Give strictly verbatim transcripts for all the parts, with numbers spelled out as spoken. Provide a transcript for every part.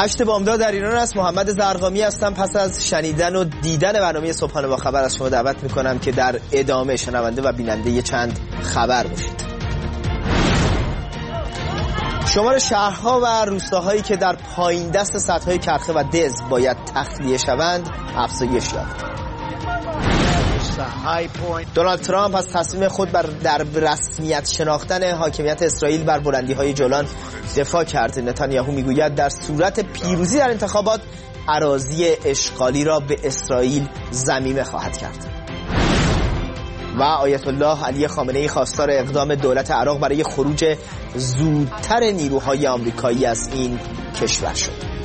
هشت بامداد در ایران است. محمد زرقامی هستم. پس از شنیدن و دیدن برنامه صبحانه با خبر از شما دعوت میکنم که در ادامه شنونده و بیننده چند خبر باشید. شمار شهرها و روستاهایی که در پایین دست سدهای کرخه و دز باید تخلیه شوند افزایش یافت. دونالد ترامپ از تصمیم خود بر در رسمیت شناختن حاکمیت اسرائیل بر بلندی‌های جولان دفاع کرد. نتانیاهو میگوید در صورت پیروزی در انتخابات اراضی اشغالی را به اسرائیل ضمیمه خواهد کرد. و آیت الله علی خامنه‌ای خواستار اقدام دولت عراق برای خروج زودتر نیروهای آمریکایی از این کشور شد.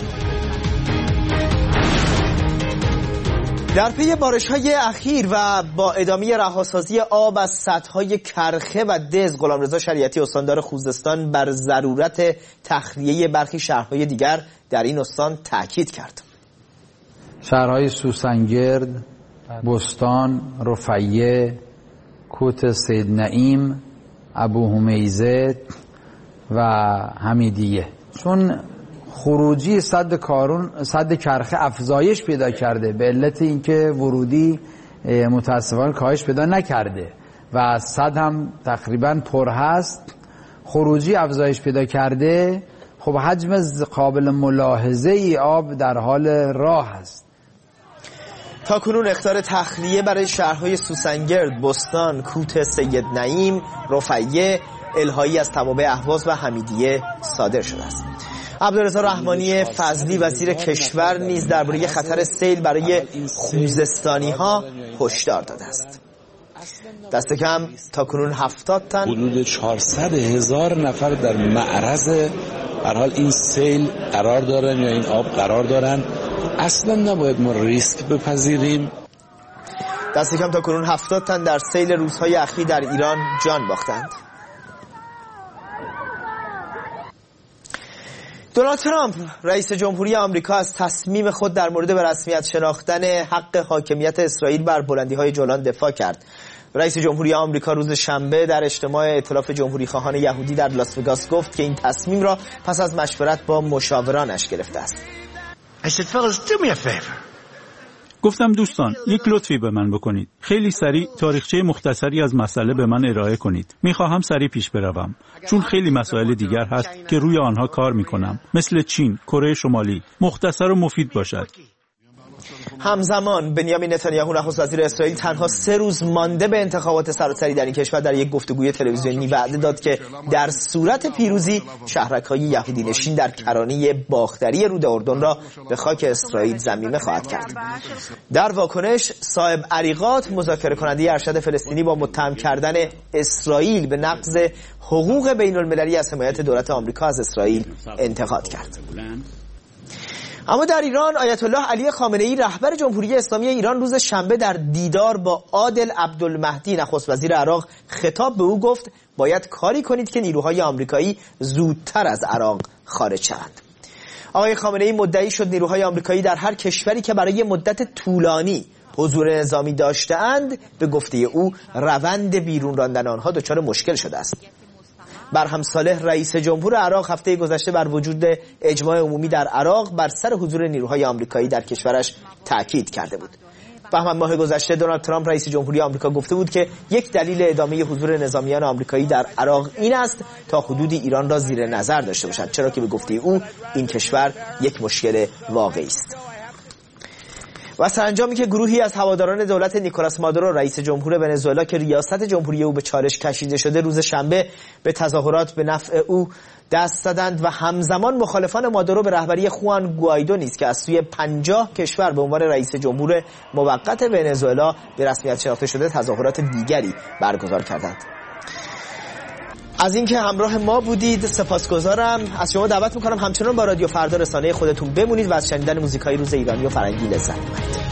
در پی بارش‌های اخیر و با ادامه رهاسازی آب از سدهای کرخه و دز، غلامرضا شریعتی استاندار خوزستان بر ضرورت تخلیه برخی شهرهای دیگر در این استان تاکید کرد. شهرهای سوسنگرد، بستان، رفیه، کوت سید نعیم، ابو حمیزه و حمیدیه، چون خروجی سد کارون سد کرخه افزایش پیدا کرده به علت اینکه ورودی متاسفانه کاهش پیدا نکرده و سد هم تقریبا پر هست، خروجی افزایش پیدا کرده. خب حجم قابل ملاحظه ای آب در حال راه است. تا کنون اخطار تخلیه برای شهرهای سوسنگرد، بستان، کوت سید نعیم، رفیه، الهایی از تمام اهواز و حمیدیه صادر شده است. عبدالرضا رحمانی فضلی وزیر کشور نیز درباره خطر سیل برای خوزستانی ها هشدار داده است. دست کم تا کنون هفتاد تن حدود چهارصد هزار نفر در معرض هر حال این سیل قرار دارن یا این آب قرار دارن. اصلا نباید ما ریسک بپذیریم. دست کم تا کنون هفتاد تن در سیل روزهای اخیر در ایران جان باختند. دونالد ترامپ رئیس جمهوری آمریکا از تصمیم خود در مورد به رسمیت شناختن حق حاکمیت اسرائیل بر بلندی‌های جولان دفاع کرد. رئیس جمهوری آمریکا روز شنبه در اجتماع ائتلاف جمهوری خواهان یهودی در لاس وگاس گفت که این تصمیم را پس از مشورت با مشاورانش گرفته است. I said, fellas, do me a favor. گفتم دوستان یک لطفی به من بکنید. خیلی سریع تاریخچه مختصری از مسئله به من ارائه کنید. میخواهم سریع پیش بروم چون خیلی مسائل دیگر هست که روی آنها کار میکنم، مثل چین، کره شمالی. مختصر و مفید باشد. همزمان بنیامین نتانیاهو نخست وزیر اسرائیل تنها سه روز مانده به انتخابات سراسری در این کشور در یک گفتگوی تلویزیونی وعده داد که در صورت پیروزی شهرک‌های یهودی نشین در کرانه باختری رود اردن را به خاک اسرائیل ضمیمه خواهد کرد. در واکنش صاحب عریقات، مذاکره کننده ارشد فلسطینی، با متهم کردن اسرائیل به نقض حقوق بین المللی از حمایت دولت آمریکا از اسرائیل انتقاد کرد. اما در ایران آیت الله علی خامنه‌ای رهبر جمهوری اسلامی ایران روز شنبه در دیدار با عادل عبدالمهدی نخست وزیر عراق خطاب به او گفت باید کاری کنید که نیروهای آمریکایی زودتر از عراق خارج شوند. آقای خامنه‌ای مدعی شد نیروهای آمریکایی در هر کشوری که برای مدت طولانی حضور نظامی داشته‌اند به گفته او روند بیرون راندن آنها دچار مشکل شده است. برهم صالح رئیس جمهور عراق هفته گذشته بر وجود اجماع عمومی در عراق بر سر حضور نیروهای آمریکایی در کشورش تاکید کرده بود. بهمن ماه گذشته دونالد ترامپ رئیس جمهوری آمریکا گفته بود که یک دلیل ادامه حضور نظامیان آمریکایی در عراق این است تا حدود ایران را زیر نظر داشته باشند، چرا که به گفته او این کشور یک مشکل واقعی است. و سرانجامی که گروهی از هواداران دولت نیکولاس مادورو رئیس جمهور ونزوئلا که ریاست جمهوری او به چالش کشیده شده روز شنبه به تظاهرات به نفع او دست زدند و همزمان مخالفان مادورو به رهبری خوان گوایدو نیز که از سوی پنجاه کشور به عنوان رئیس جمهور موقت ونزوئلا به رسمیت شناخته شده تظاهرات دیگری برگزار کردند. از اینکه همراه ما بودید سپاسگزارم. از شما دعوت میکنم همچنان با رادیو فردا رسانه خودتون بمونید و از شنیدن موزیکای روز ایرانی و فرنگی لذت ببرید.